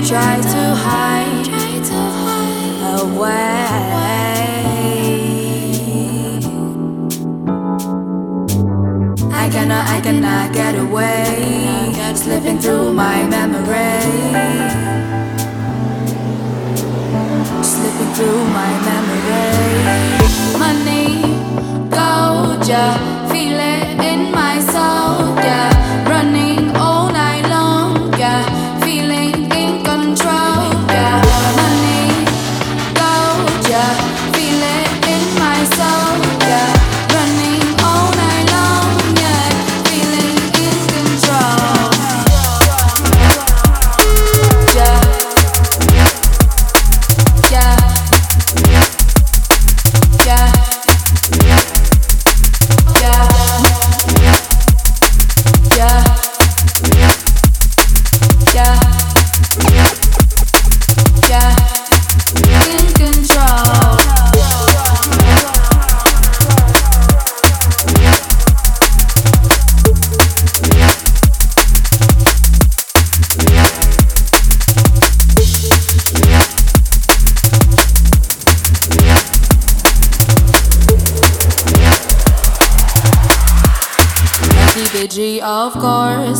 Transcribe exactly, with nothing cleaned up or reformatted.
try to hide away. I cannot, I cannot get away, slipping through my memory, slipping through my memory. Money, gold, yeah, feel it in my soul, yeah, running all night long, yeah, feeling in control, yeah. Money, gold, yeah, feel it in my soul, yeah, running all night long, yeah, feeling in control, yeah, yeah, yeah. G, of course,